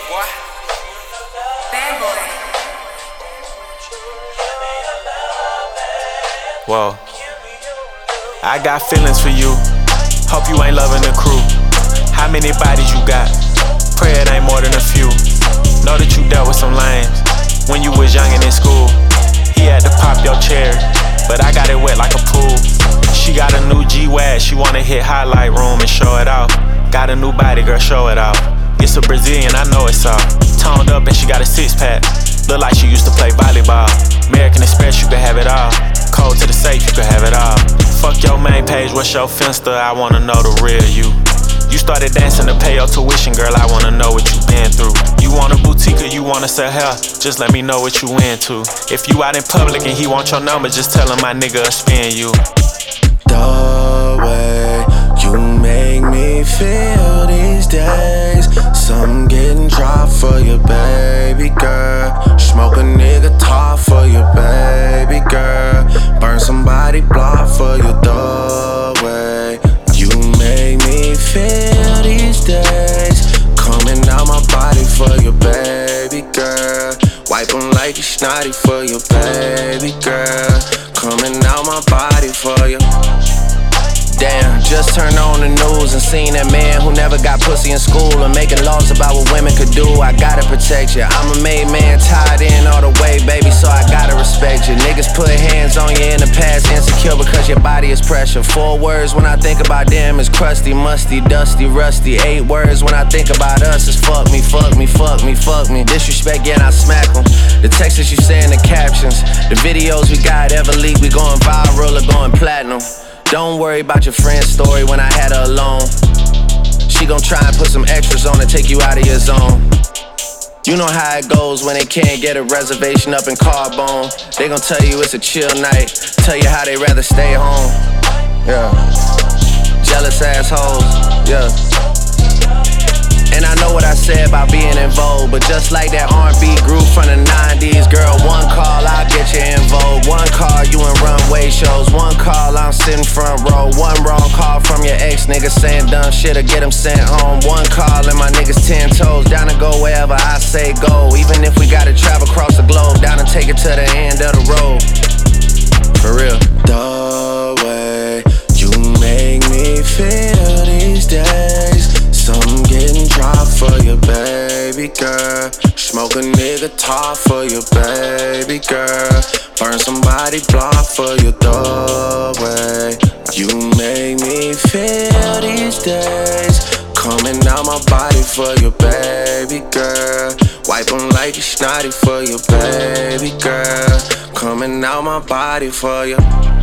boy. Bad boy. Whoa. I got feelings for you. Hope you ain't loving the crew. How many bodies you got? Pray it ain't more than a few. Know that you dealt with some lames when you was young and in school. He had to pop your cherry, but I got it wet like a pool. She got a new G-Wag, she wanna hit highlight room and show it off. Got a new body, girl, show it off. It's a Brazilian, I know it's all. Toned up and she got a six-pack. Look like she used to play volleyball. American Express, you can have it all. Code to the safe, you can have it all. Fuck your main page, what's your Finsta? I wanna know the real you. You started dancing to pay your tuition, girl, I wanna know what you been through. You want a boutique or you wanna sell hair? Just let me know what you into. If you out in public and he want your number, just tell him my nigga spin you. The way you make me feel these days, something getting dropped for you, baby girl. Smoke a nigga top for you, baby girl. Burn somebody block for you, the way you make me feel these days. Coming out my body for you, baby girl. Wipe them like it's snotty for you, baby girl. Coming out my body for you. Damn, just turned on the news and seen that man who never got pussy in school and making laws about what women could do. I gotta protect you. I'm a made man, tied in all the way, baby, so I gotta respect you. Niggas put hands on you in the past, insecure because your body is pressure. 4 words when I think about them is crusty, musty, dusty, rusty. 8 words when I think about us is fuck me, fuck me, fuck me, fuck me. Disrespect, yeah, I smack them. The texts you say in the captions, the videos we got ever leaked, we going viral or going platinum. Don't worry about your friend's story when I had her alone. She gon' try and put some extras on to take you out of your zone. You know how it goes when they can't get a reservation up in Carbone. They gon' tell you it's a chill night, tell you how they rather stay home. Yeah. Jealous assholes, yeah. And I know what I said about being in vogue, but just like that R&B group from the 90s, girl, one call, I'll get you in vogue. One call, you in runway shows. One call, I'm sitting front row. One wrong call from your ex, nigga saying dumb shit or get him sent home. One call and my niggas 10 toes, down to go wherever I say go. Even if we gotta travel across the globe, down and take it to the end of the road. For real. The way you make me feel these days, something getting dropped for you, baby girl. Smoke a nigga top for you, baby girl. Burn somebody block for you, the way you make me feel these days. Coming out my body for you, baby girl. Wipe them like it's snotty for you, baby girl. Coming out my body for you.